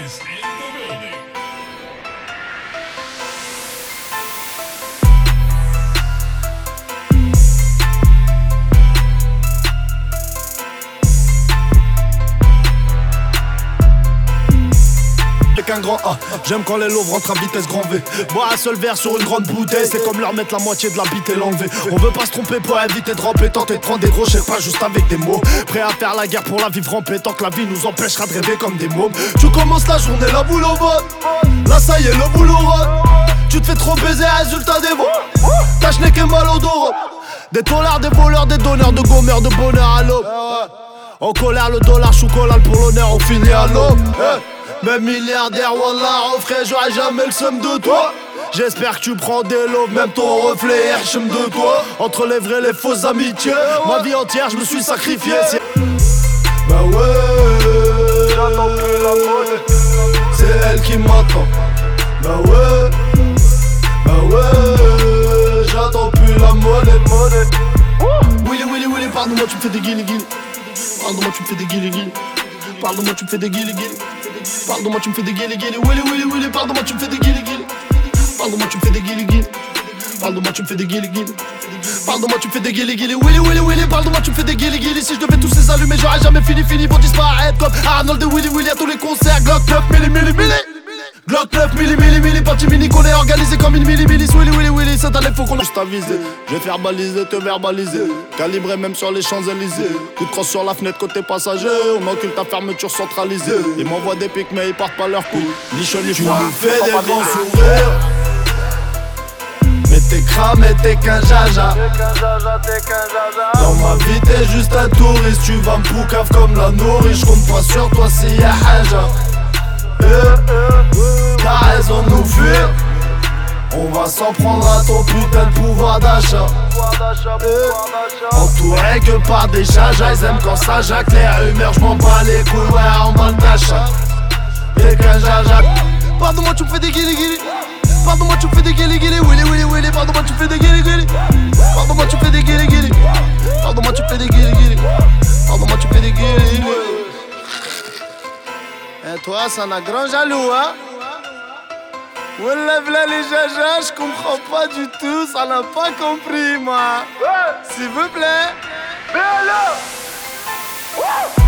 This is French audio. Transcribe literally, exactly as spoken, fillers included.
is in the building. Avec un grand A, j'aime quand les loaves rentrent à vitesse grand V. Boire un seul verre sur une grande bouteille, c'est comme leur mettre la moitié de la bite et l'enlever. On veut pas se tromper pour éviter de ramper, tenter de prendre des gros chèques, pas juste avec des mots. Prêt à faire la guerre pour la vivre rampée, tant que la vie nous empêchera de rêver comme des mômes. Tu commences la journée, la boule au vote. Là ça y est, le boulot rôde. Tu te fais trop baiser, résultat des mots. Ta schneck est mal odorante. Des tollards, des voleurs, des donneurs, de gommeurs, de bonheur à l'aube. En colère, le dollar, chocolat pour l'honneur, on finit à l'aube. Même milliardaire, wallah, oh frère, j'aurais jamais le somme de toi. J'espère que tu prends des lots, même ton reflet est chum de toi. Entre les vrais et les fausses amitiés, ma vie entière, je me suis sacrifié. Bah ouais, j'attends plus la monnaie, c'est elle qui m'attend. Bah ouais, bah ouais, j'attends plus la monnaie, monnaie. Willy, Willy, Willy, pardonne-moi, tu me fais des guilly guilly. Pardonne-moi, tu me fais des guilly guilly. Pardonne-moi, tu me fais des guilly guilly. Pardonne-moi, tu me fais des guilly guilly. Willy, Willy, Willy, pardonne-moi, tu me fais des guilly guilly. Pardonne-moi, tu me fais des guilly guilly. Pardonne-moi, tu me fais des guilly guilly. Pardonne-moi, tu me fais des guilly guilly. Willy, Willy, Willy, pardonne-moi, tu me fais des guilly guilly. Si je devais tous les allumer, j'aurais jamais fini, fini. Vont disparaître comme Arnold et Willy, Willy à tous les concerts. Glock neuf, milli, milli, milli. Glock neuf, milli, milli, milli. Parti mini qu'on est organisé comme une milli, milli. Willy, Willy, Willy, cette année faut qu'on juste aviser. Je vais faire baliser, te verbaliser. Calibré même sur les Champs-Élysées. Coup de crosse sur la fenêtre côté passager. On occulte ta fermeture centralisée. Ils m'envoient des pics mais ils partent pas leur coup. Ni chaud ni froid. Tu me fais des grands sourires. Mais t'es cramé, t'es qu'un jaja. Dans ma vie t'es juste un touriste. Tu vas me poucave comme la nourrice. J'compte pas sur toi s'il y a haja. T'as raison de nous fuir. On va s'en prendre à ton putain de pouvoir d'achat. Entouré que par des jajas. Ils aiment quand ça jacle les rumeurs. J'm'en bats les couilles, ouais, en bas d'achat. T'es qu'un jaja. Pardonne-moi, tu me fais des guilly guilly. Pardonne-moi, tu me fais des guilly guilly. Willy, Willy, Willy. Pardonne-moi, tu me fais des guilly guilly. Pardonne-moi, tu me fais des guilly guilly. Pardonne-moi, tu me fais des guilly guilly. Pardonne-moi, tu me fais des guilly guilly. Et toi, ça n'a grand jaloux, hein? Wallah, v'là les jajas, je comprends pas du tout, ça n'a pas compris, moi. S'il vous plaît. Mais alors